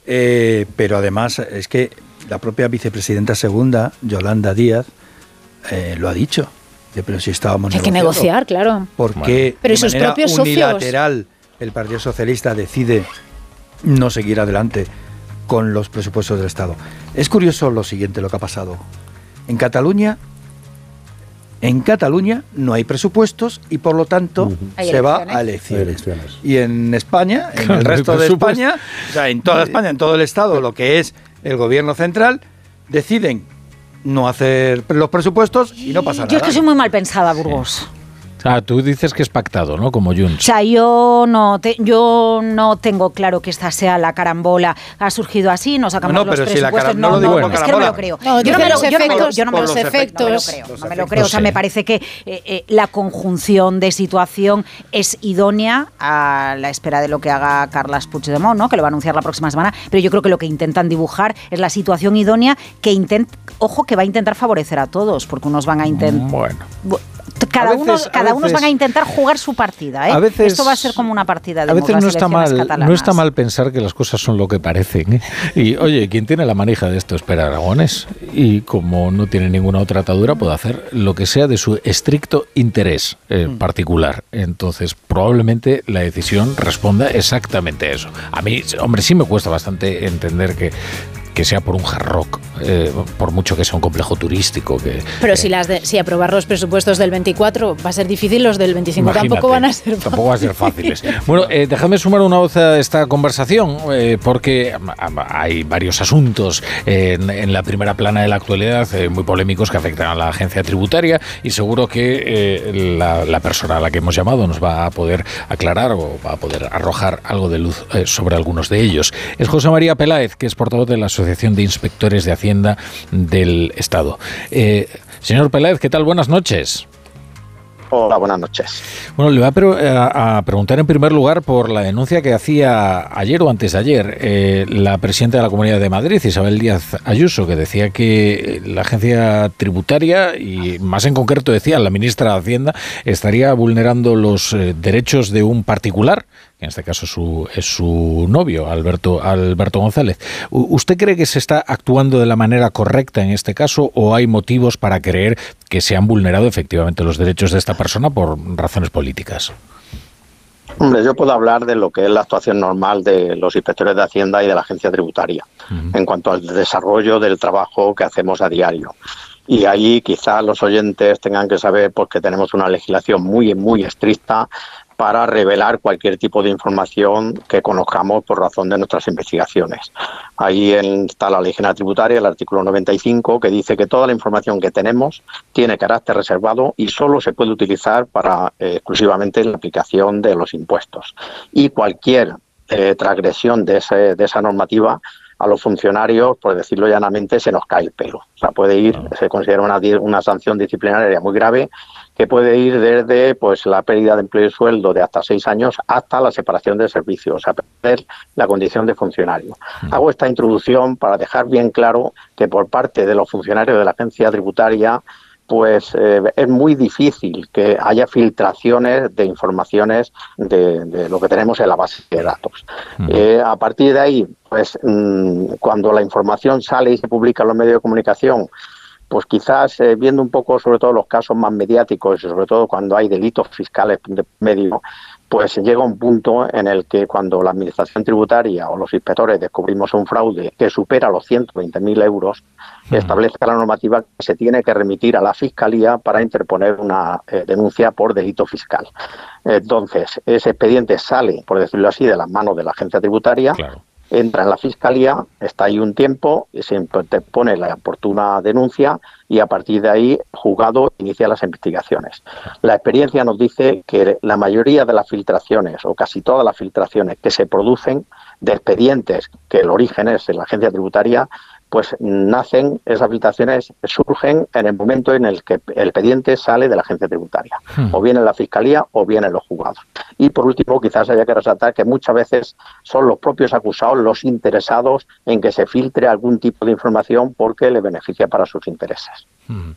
eh, pero además es que la propia vicepresidenta segunda, Yolanda Díaz, eh, lo ha dicho. Pero si estábamos Hay que negociar, claro. Porque bueno. pero de sus manera propios unilateral socios... el Partido Socialista decide no seguir adelante con los presupuestos del Estado. Es curioso lo siguiente, lo que ha pasado. En Cataluña, en Cataluña no hay presupuestos y por lo tanto uh-huh. se va a elecciones. elecciones. Y en España, en el resto de España, o sea, en toda España, en todo el Estado, lo que es el gobierno central, deciden no hacer los presupuestos y no pasa nada. Yo es que soy muy mal pensada, Burgos. Ah, tú dices que es pactado, ¿no? Como Junts. O sea, yo no, te, yo no tengo claro que esta sea la carambola. Ha surgido así, nos sacamos no, los pero presupuestos. Si la no, no, no, no, es que no me lo creo. No, yo no me lo, yo no me lo, yo no me lo, los efectos, no me lo creo. No me lo creo. O sea, me parece que eh, eh, la conjunción de situación es idónea a la espera de lo que haga Carles Puigdemont, ¿no? Que lo va a anunciar la próxima semana. Pero yo creo que lo que intentan dibujar es la situación idónea que intenta, ojo, que va a intentar favorecer a todos, porque unos van a intentar... Bueno... Cada veces, uno, cada veces, uno van a intentar jugar su partida, ¿eh? A veces, esto va a ser como una partida de a veces no está mal, no está mal pensar que las cosas son lo que parecen, ¿eh? Y oye, quien tiene la manija de esto es Per Aragonés, y como no tiene ninguna otra atadura puede hacer lo que sea de su estricto interés eh, mm. particular. Entonces probablemente la decisión responda exactamente a eso. A mí, hombre, sí me cuesta bastante entender que que sea por un hard rock, eh, por mucho que sea un complejo turístico. Que, Pero eh, si las de, si aprobar los presupuestos del veinticuatro va a ser difícil, los del veinticinco tampoco van a ser fáciles. Tampoco van a ser fáciles. Bueno, eh, déjame sumar una voz a esta conversación, eh, porque hay varios asuntos eh, en, en la primera plana de la actualidad eh, muy polémicos que afectan a la agencia tributaria, y seguro que eh, la, la persona a la que hemos llamado nos va a poder aclarar o va a poder arrojar algo de luz eh, sobre algunos de ellos. Es José María Peláez, que es portavoz de la Asociación de Inspectores de Hacienda del Estado. Eh, señor Peláez, ¿qué tal? Buenas noches. Hola, buenas noches. Bueno, le voy a, pre- a, a preguntar en primer lugar por la denuncia que hacía ayer o antes de ayer eh, la presidenta de la Comunidad de Madrid, Isabel Díaz Ayuso, que decía que la agencia tributaria, y más en concreto decía la ministra de Hacienda, estaría vulnerando los eh, derechos de un particular, que en este caso su, es su novio, Alberto, Alberto González. ¿Usted cree que se está actuando de la manera correcta en este caso, o hay motivos para creer que se han vulnerado efectivamente los derechos de esta persona por razones políticas? Hombre, yo puedo hablar de lo que es la actuación normal de los inspectores de Hacienda y de la agencia tributaria, uh-huh. en cuanto al desarrollo del trabajo que hacemos a diario. Y ahí quizás los oyentes tengan que saber porque tenemos una legislación muy, muy estricta para revelar cualquier tipo de información que conozcamos por razón de nuestras investigaciones. Ahí está la Ley General Tributaria, el artículo noventa y cinco, que dice que toda la información que tenemos tiene carácter reservado y solo se puede utilizar para eh, exclusivamente la aplicación de los impuestos. Y cualquier eh, transgresión de, ese, de esa normativa, a los funcionarios, por decirlo llanamente, se nos cae el pelo. O sea, puede ir, se considera una, una sanción disciplinaria muy grave, que puede ir desde pues la pérdida de empleo y sueldo de hasta seis años hasta la separación de servicios, o sea, perder la condición de funcionario. Uh-huh. Hago esta introducción para dejar bien claro que por parte de los funcionarios de la agencia tributaria pues eh, es muy difícil que haya filtraciones de informaciones de, de lo que tenemos en la base de datos. Uh-huh. Eh, a partir de ahí, pues mmm, cuando la información sale y se publica en los medios de comunicación, pues quizás eh, viendo un poco sobre todo los casos más mediáticos y sobre todo cuando hay delitos fiscales de medio, pues llega un punto en el que cuando la administración tributaria o los inspectores descubrimos un fraude que supera los ciento veinte mil euros, uh-huh. establece la normativa que se tiene que remitir a la Fiscalía para interponer una eh, denuncia por delito fiscal. Entonces, ese expediente sale, por decirlo así, de las manos de la agencia tributaria, claro. Entra en la Fiscalía, está ahí un tiempo, se pone la oportuna denuncia y a partir de ahí el juzgado inicia las investigaciones. La experiencia nos dice que la mayoría de las filtraciones o casi todas las filtraciones que se producen de expedientes que el origen es en la agencia tributaria, pues nacen, esas filtraciones surgen en el momento en el que el expediente sale de la agencia tributaria, hmm. o bien en la Fiscalía o bien en los juzgados. Y por último, quizás haya que resaltar que muchas veces son los propios acusados los interesados en que se filtre algún tipo de información porque le beneficia para sus intereses.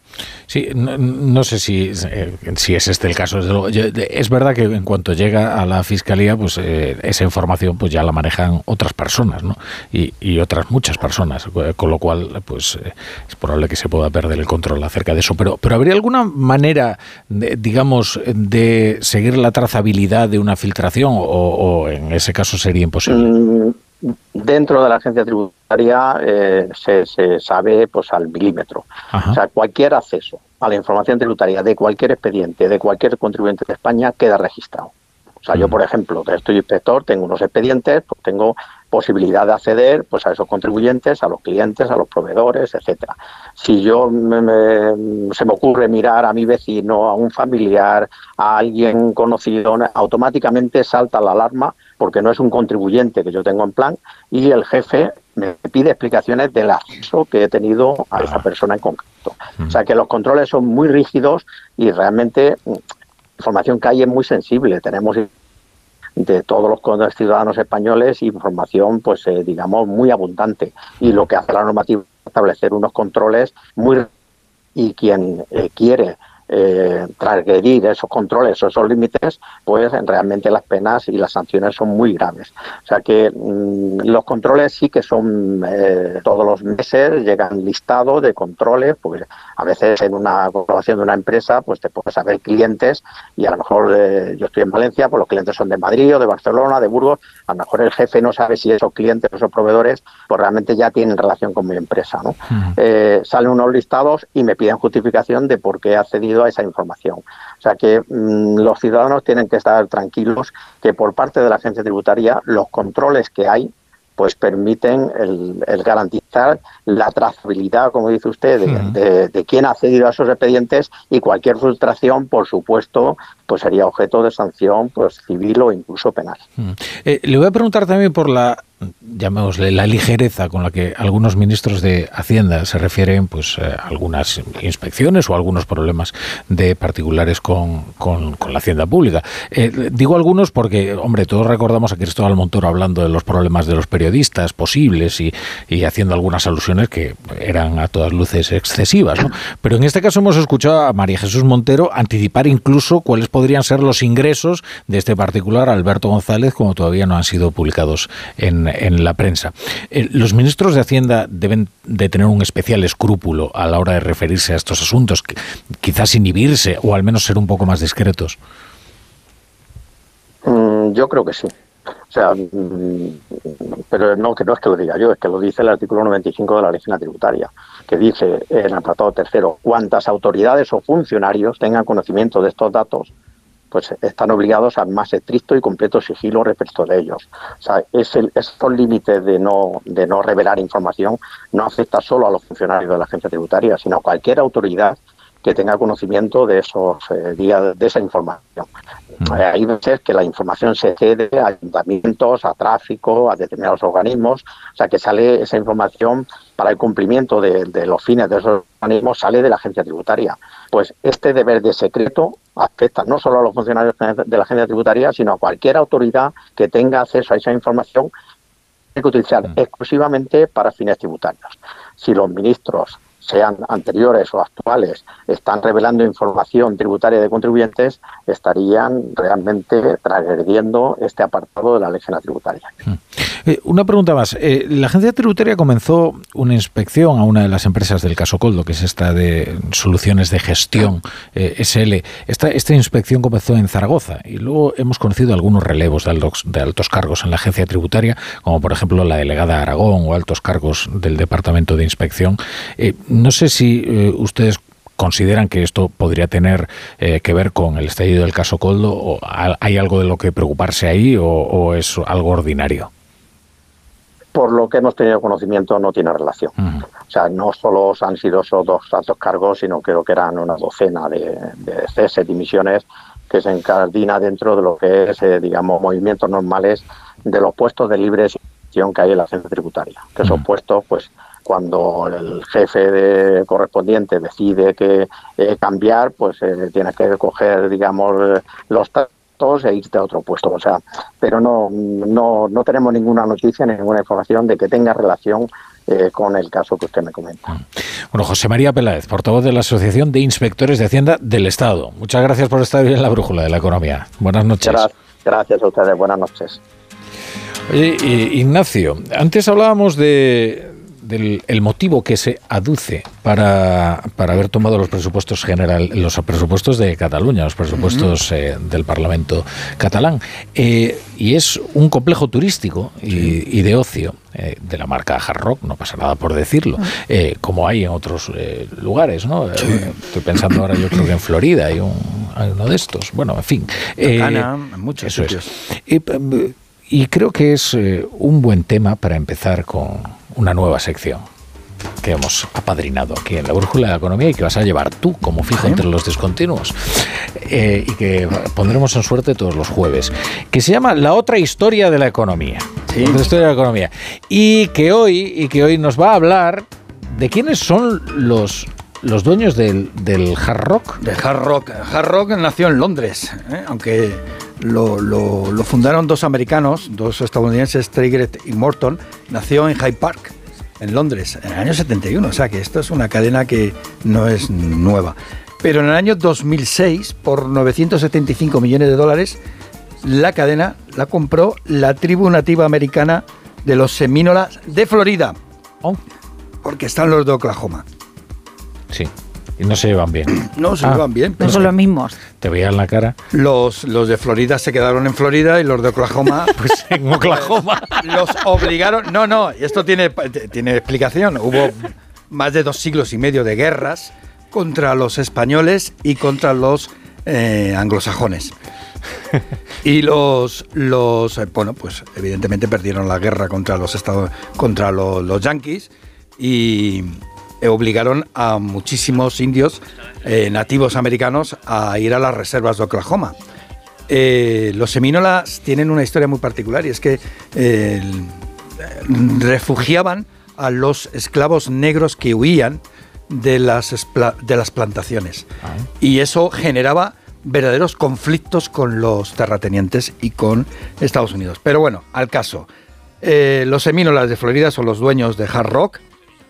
Sí, no, no sé si, eh, si es este el caso. Desde luego. Yo, es verdad que en cuanto llega a la Fiscalía, pues eh, esa información pues ya la manejan otras personas, ¿no? Y, y otras muchas personas, con lo cual pues eh, es probable que se pueda perder el control acerca de eso. Pero, pero ¿habría alguna manera, de, digamos, de seguir la trazabilidad de una filtración o, o en ese caso sería imposible? Mm. Dentro de la agencia tributaria eh, se, se sabe pues al milímetro. Ajá. O sea, cualquier acceso a la información tributaria de cualquier expediente, de cualquier contribuyente de España, queda registrado. O sea, uh-huh. yo, por ejemplo, que estoy inspector, tengo unos expedientes, pues tengo posibilidad de acceder pues a esos contribuyentes, a los clientes, a los proveedores, etcétera. Si yo me, me, se me ocurre mirar a mi vecino, a un familiar, a alguien conocido, automáticamente salta la alarma porque no es un contribuyente que yo tengo en plan y el jefe me pide explicaciones del acceso que he tenido a esa persona en concreto. O sea que los controles son muy rígidos y realmente la información que hay es muy sensible. Tenemos de todos los ciudadanos españoles información, pues eh, digamos, muy abundante. Y lo que hace la normativa es establecer unos controles muy... y quien eh, quiere eh, transgredir esos controles o esos límites, pues realmente las penas y las sanciones son muy graves. O sea que mmm, los controles sí que son eh, todos los meses, llegan listados de controles, pues a veces en una colaboración de una empresa, pues te puedes saber clientes y a lo mejor eh, yo estoy en Valencia, pues los clientes son de Madrid o de Barcelona, de Burgos, a lo mejor el jefe no sabe si esos clientes o esos proveedores pues realmente ya tienen relación con mi empresa, ¿no? Uh-huh. Eh, salen unos listados y me piden justificación de por qué he accedido a esa información. O sea que mmm, los ciudadanos tienen que estar tranquilos que por parte de la agencia tributaria los controles que hay pues permiten el, el garantizar la trazabilidad, como dice usted, de, uh-huh. de, de quién ha accedido a esos expedientes y cualquier frustración, por supuesto, pues sería objeto de sanción pues civil o incluso penal. Uh-huh. Eh, le voy a preguntar también por la, llamémosle, la ligereza con la que algunos ministros de Hacienda se refieren pues a algunas inspecciones o algunos problemas de particulares con, con, con la Hacienda Pública. Eh, digo algunos porque, hombre, todos recordamos a Cristóbal Montoro hablando de los problemas de los periodistas posibles y, y haciendo algunas alusiones que eran a todas luces excesivas, ¿no? Pero en este caso hemos escuchado a María Jesús Montero anticipar incluso cuáles podrían ser los ingresos de este particular Alberto González, como todavía no han sido publicados en, en la prensa. Eh, los ministros de Hacienda deben de tener un especial escrúpulo a la hora de referirse a estos asuntos, quizás inhibirse o al menos ser un poco más discretos. Mm, yo creo que sí. O sea, pero no, que no es que lo diga yo, es que lo dice el artículo noventa y cinco de la Ley General Tributaria, que dice en el apartado tercero, cuantas autoridades o funcionarios tengan conocimiento de estos datos, pues están obligados al más estricto y completo sigilo respecto de ellos. O sea, es el, estos límites de no, de no revelar información no afecta solo a los funcionarios de la agencia tributaria, sino a cualquier autoridad que tenga conocimiento de esos eh, días de esa información. Mm. Eh, hay veces que la información se cede a ayuntamientos, a tráfico, a determinados organismos, o sea que sale esa información para el cumplimiento de, de los fines de esos organismos, sale de la agencia tributaria. Pues este deber de secreto afecta no solo a los funcionarios de la agencia tributaria, sino a cualquier autoridad que tenga acceso a esa información, hay que utilizar mm. exclusivamente para fines tributarios. Si los ministros, sean anteriores o actuales, están revelando información tributaria de contribuyentes, estarían realmente transgrediendo este apartado de la Ley General Tributaria. Eh, una pregunta más. Eh, la Agencia Tributaria comenzó una inspección a una de las empresas del caso Coldo, que es esta de Soluciones de Gestión, eh, S L. Esta, esta inspección comenzó en Zaragoza y luego hemos conocido algunos relevos de altos, de altos cargos en la Agencia Tributaria, como por ejemplo la delegada de Aragón o altos cargos del Departamento de Inspección. Eh, No sé si eh, ustedes consideran que esto podría tener eh, que ver con el estallido del caso Coldo, o hay algo de lo que preocuparse ahí, o, o es algo ordinario. Por lo que hemos tenido conocimiento, no tiene relación. Uh-huh. O sea, no solo han sido esos dos altos cargos, sino creo que eran una docena de, de ceses, dimisiones, que se encardina dentro de lo que es, eh, digamos, movimientos normales de los puestos de libre excepción que hay en la agencia tributaria. Que esos uh-huh. puestos, pues, cuando el jefe de correspondiente decide que eh, cambiar, pues eh, tiene que coger, digamos, los datos e irte a otro puesto. O sea, pero no, no, no tenemos ninguna noticia, ninguna información de que tenga relación eh, con el caso que usted me comenta. Bueno, José María Peláez, portavoz de la Asociación de Inspectores de Hacienda del Estado. Muchas gracias por estar hoy en la Brújula de la Economía. Buenas noches. Gracias, gracias a ustedes. Buenas noches. Oye, Ignacio, antes hablábamos de... del el motivo que se aduce para, para haber tomado los presupuestos general, los presupuestos de Cataluña, los presupuestos uh-huh. eh, del Parlamento catalán, eh, y es un complejo turístico y, sí. y de ocio eh, de la marca Hard Rock, no pasa nada por decirlo, uh-huh. eh, como hay en otros eh, lugares, ¿no? Sí. Eh, estoy pensando ahora, yo creo que en Florida hay, un, hay uno de estos, bueno, en fin. Eh, Ana, en muchos eso sitios. Es. Eh, y creo que es eh, un buen tema para empezar con una nueva sección que hemos apadrinado aquí en la Brújula de la Economía y que vas a llevar tú como fijo entre los discontinuos eh, y que pondremos en suerte todos los jueves, que se llama La otra historia de la economía. Sí. La otra historia de la economía. Y que hoy, y que hoy nos va a hablar de quiénes son los... los dueños del, del hard rock. Del hard rock. Hard rock nació en Londres, ¿eh? aunque lo, lo, lo fundaron dos americanos, dos estadounidenses, Traeger y Morton. Nació en Hyde Park, en Londres, en el año setenta y uno. O sea que esto es una cadena que no es nueva. Pero en el año dos mil seis, por novecientos setenta y cinco millones de dólares, la cadena la compró la tribu nativa americana de los Semínolas de Florida. Oh. Porque están los de Oklahoma. Sí, y no se llevan bien. No se ah, llevan bien. No son los mismos. Te veían la cara. Los, los de Florida se quedaron en Florida y los de Oklahoma... pues en Oklahoma. Los obligaron... No, no, esto tiene, tiene explicación. Hubo más de dos siglos y medio de guerras contra los españoles y contra los eh, anglosajones. Y los, los... Bueno, pues evidentemente perdieron la guerra contra los, estados, contra los, los yanquis y... obligaron a muchísimos indios eh, nativos americanos a ir a las reservas de Oklahoma. Eh, los semínolas tienen una historia muy particular y es que eh, refugiaban a los esclavos negros que huían de las, de las plantaciones. Ah. Y eso generaba verdaderos conflictos con los terratenientes y con Estados Unidos. Pero bueno, al caso. Eh, los semínolas de Florida son los dueños de hard rock.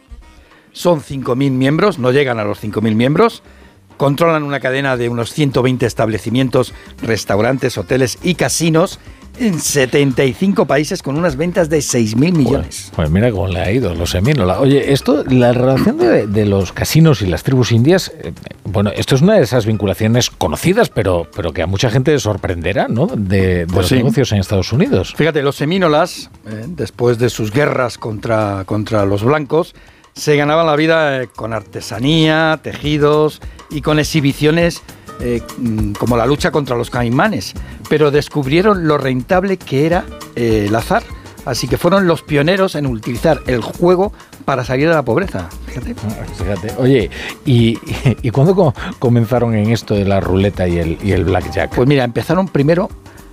Son cinco mil miembros, no llegan a los cinco mil miembros, controlan una cadena de unos ciento veinte establecimientos, restaurantes, hoteles y casinos en setenta y cinco países con unas ventas de seis mil millones. Pues, pues mira cómo le ha ido los semínolas. Oye, esto, la relación de, de los casinos y las tribus indias, eh, bueno, esto es una de esas vinculaciones conocidas, pero, pero que a mucha gente sorprenderá, ¿no? De, de pues los sí. negocios en Estados Unidos. Fíjate, los semínolas, eh, después de sus guerras contra, contra los blancos, se ganaban la vida con artesanía, tejidos y con exhibiciones eh, como la lucha contra los caimanes, pero descubrieron lo rentable que era eh, el azar, así que fueron los pioneros en utilizar el juego para salir de la pobreza. Fíjate. Fíjate. Oye, ¿y, y cuándo comenzaron en esto de la ruleta y el, y el blackjack? Pues mira, empezaron primero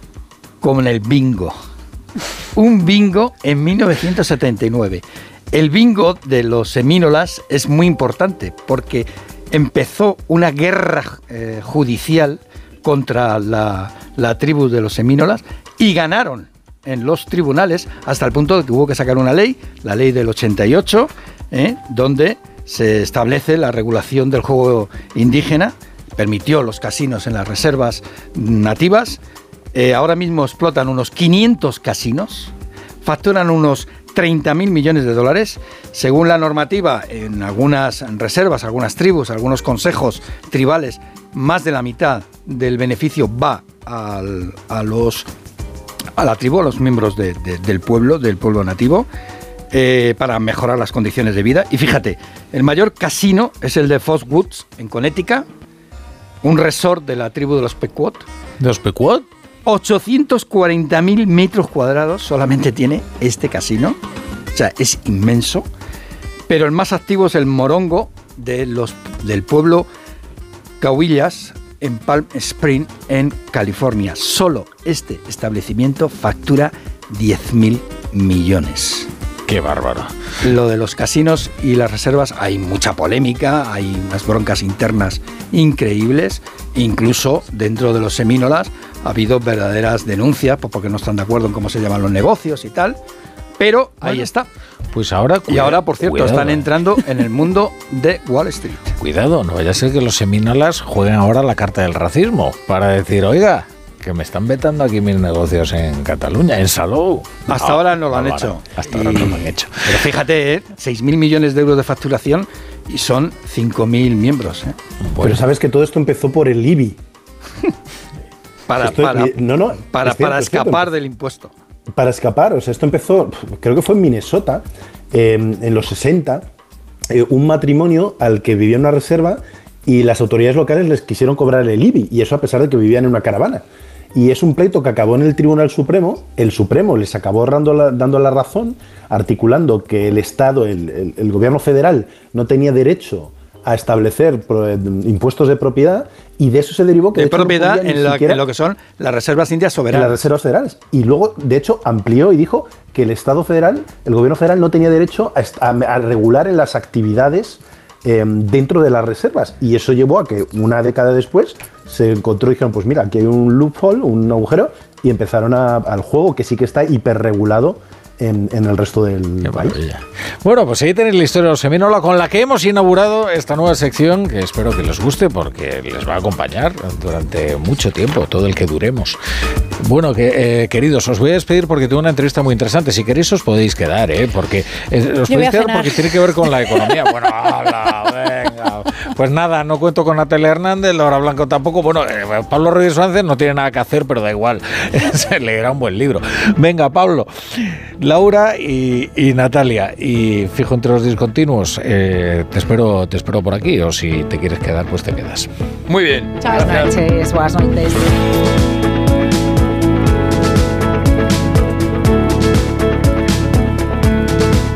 con el bingo. Un bingo en mil novecientos setenta y nueve. El bingo de los semínolas es muy importante porque empezó una guerra eh, judicial contra la, la tribu de los semínolas y ganaron en los tribunales hasta el punto de que hubo que sacar una ley, la ley del ochenta y ocho, eh, donde se establece la regulación del juego indígena, permitió los casinos en las reservas nativas. Eh, ahora mismo explotan unos quinientos casinos, facturan unos treinta mil millones de dólares. Según la normativa, en algunas reservas, algunas tribus, algunos consejos tribales, más de la mitad del beneficio va al, a, los, a la tribu, a los miembros de, de, del pueblo, del pueblo nativo, eh, para mejorar las condiciones de vida. Y fíjate, el mayor casino es el de Foss Woods, en Connecticut, un resort de la tribu de los Pequot. ¿De los Pequot? ochocientos cuarenta mil metros cuadrados solamente tiene este casino. O sea, es inmenso. Pero el más activo es el Morongo de los, del pueblo Cahuillas en Palm Springs, en California. Solo este establecimiento factura diez mil millones. ¡Qué bárbaro! Lo de los casinos y las reservas, hay mucha polémica, hay unas broncas internas increíbles. Incluso dentro de los semínolas ha habido verdaderas denuncias porque no están de acuerdo en cómo se llaman los negocios y tal. Pero bueno, ahí está. Pues ahora... Cuidado, y ahora, por cierto, cuidado. Están entrando en el mundo de Wall Street. Cuidado, no vaya a ser que los semínolas jueguen ahora la carta del racismo para decir, oiga, que me están vetando aquí mis negocios en Cataluña, en Salou. Hasta no, ahora no lo han hecho. Hasta y, ahora no lo han hecho. Pero fíjate, ¿eh? seis mil millones de euros de facturación y son cinco mil miembros. ¿eh? Bueno. Pero sabes que todo esto empezó por el I B I. para, esto, para, no, no, para, cierto, para escapar del impuesto. Para escapar, o sea, esto empezó, creo que fue en Minnesota, eh, en los sesenta, eh, un matrimonio al que vivía en una reserva y las autoridades locales les quisieron cobrar el I B I, y eso a pesar de que vivían en una caravana. y es un pleito que acabó en el Tribunal Supremo. El Supremo les acabó dando la, dando la razón, articulando que el Estado, el, el, el gobierno federal, no tenía derecho a establecer pro, impuestos de propiedad, y de eso se derivó que... De, de propiedad no en, la, en lo que son las reservas indias soberanas. En las reservas federales. Y luego, de hecho, amplió y dijo que el Estado federal, el gobierno federal, no tenía derecho a, a, a regular en las actividades eh, dentro de las reservas. Y eso llevó a que una década después se encontró y dijeron, pues mira, aquí hay un loophole, un agujero, y empezaron a, al juego que sí que está hiperregulado En, en el resto del Qué país. Maravilla. Bueno, pues ahí tenéis la historia de los Seminola, con la que hemos inaugurado esta nueva sección, que espero que les guste porque les va a acompañar durante mucho tiempo, todo el que duremos. Bueno, que, eh, queridos, os voy a despedir porque tengo una entrevista muy interesante. Si queréis os podéis quedar, ¿eh? Porque eh, os podéis quedar porque tiene que ver con la economía. Bueno, habla, venga. Pues nada, no cuento con Natalia Hernández, Laura Blanco tampoco. Bueno, eh, Pablo Rodríguez Sánchez no tiene nada que hacer, pero da igual. Se leerá un buen libro. Venga, Pablo, Laura y, y Natalia. Y fijo entre los discontinuos, eh, te espero, te espero por aquí, o si te quieres quedar, pues te quedas. Muy bien. Buenas noches, buenas noches.